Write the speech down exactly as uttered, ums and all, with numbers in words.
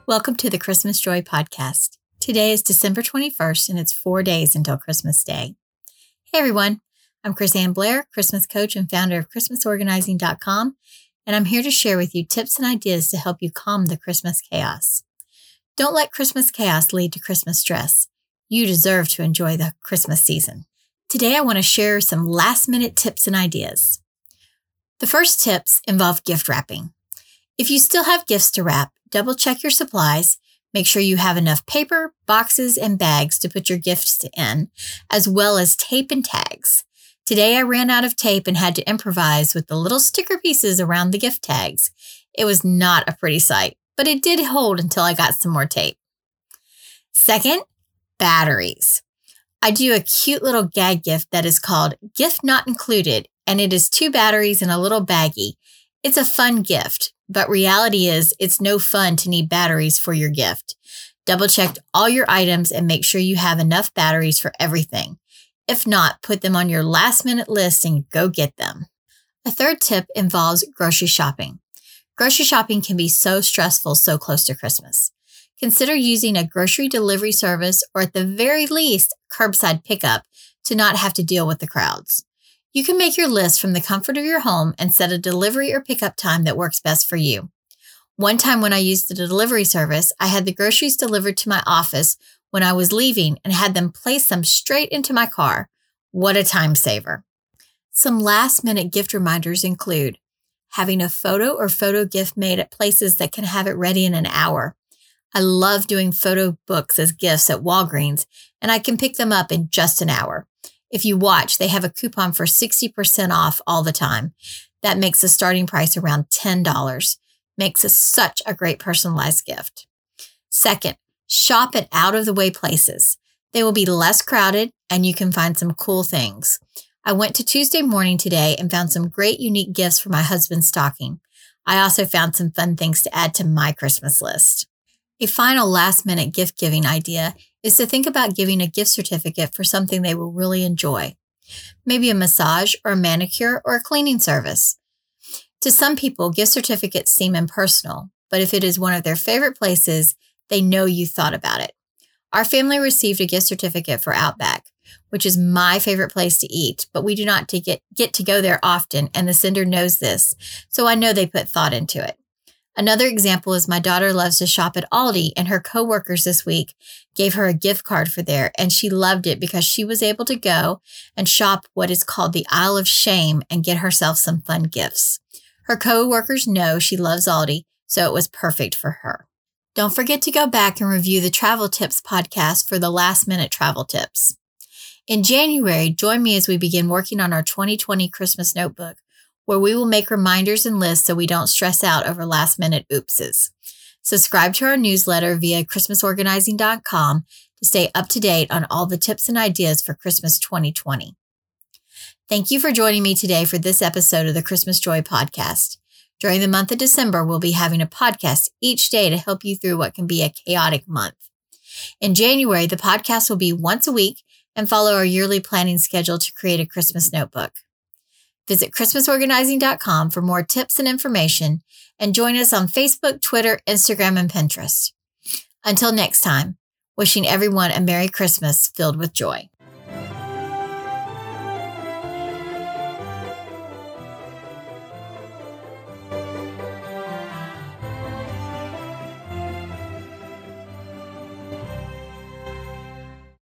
Welcome to the Christmas Joy Podcast. Today is December twenty-first, and it's four days until Christmas Day. Hey everyone, I'm Chrisanne Blair, Christmas coach and founder of Christmas Organizing dot com, and I'm here to share with you tips and ideas to help you calm the Christmas chaos. Don't let Christmas chaos lead to Christmas stress. You deserve to enjoy the Christmas season. Today I want to share some last-minute tips and ideas. The first tips involve gift wrapping. If you still have gifts to wrap, double check your supplies, make sure you have enough paper, boxes, and bags to put your gifts in, as well as tape and tags. Today I ran out of tape and had to improvise with the little sticker pieces around the gift tags. It was not a pretty sight, but it did hold until I got some more tape. Second, batteries. I do a cute little gag gift that is called Gift Not Included, and it is two batteries in a little baggie. It's a fun gift, but reality is it's no fun to need batteries for your gift. Double check all your items and make sure you have enough batteries for everything. If not, put them on your last minute list and go get them. A third tip involves grocery shopping. Grocery shopping can be so stressful so close to Christmas. Consider using a grocery delivery service or at the very least, curbside pickup to not have to deal with the crowds. You can make your list from the comfort of your home and set a delivery or pickup time that works best for you. One time when I used the delivery service, I had the groceries delivered to my office when I was leaving and had them place them straight into my car. What a time saver. Some last minute gift reminders include having a photo or photo gift made at places that can have it ready in an hour. I love doing photo books as gifts at Walgreens, and I can pick them up in just an hour. If you watch, they have a coupon for sixty percent off all the time. That makes the starting price around ten dollars. Makes it such a great personalized gift. Second, shop at out-of-the-way places. They will be less crowded and you can find some cool things. I went to Tuesday Morning today and found some great unique gifts for my husband's stocking. I also found some fun things to add to my Christmas list. A final last-minute gift-giving idea is to think about giving a gift certificate for something they will really enjoy. Maybe a massage or a manicure or a cleaning service. To some people, gift certificates seem impersonal, but if it is one of their favorite places, they know you thought about it. Our family received a gift certificate for Outback, which is my favorite place to eat, but we do not to get, get to go there often, and the sender knows this, so I know they put thought into it. Another example is my daughter loves to shop at Aldi, and her coworkers this week gave her a gift card for there, and she loved it because she was able to go and shop what is called the Aisle of Shame and get herself some fun gifts. Her coworkers know she loves Aldi, so it was perfect for her. Don't forget to go back and review the Travel Tips podcast for the last minute travel tips. In January, join me as we begin working on our twenty twenty Christmas notebook, where we will make reminders and lists so we don't stress out over last-minute oopses. Subscribe to our newsletter via Christmas Organizing dot com to stay up to date on all the tips and ideas for Christmas twenty twenty. Thank you for joining me today for this episode of the Christmas Joy Podcast. During the month of December, we'll be having a podcast each day to help you through what can be a chaotic month. In January, the podcast will be once a week and follow our yearly planning schedule to create a Christmas notebook. Visit Christmas Organizing dot com for more tips and information, and join us on Facebook, Twitter, Instagram, and Pinterest. Until next time, wishing everyone a Merry Christmas filled with joy.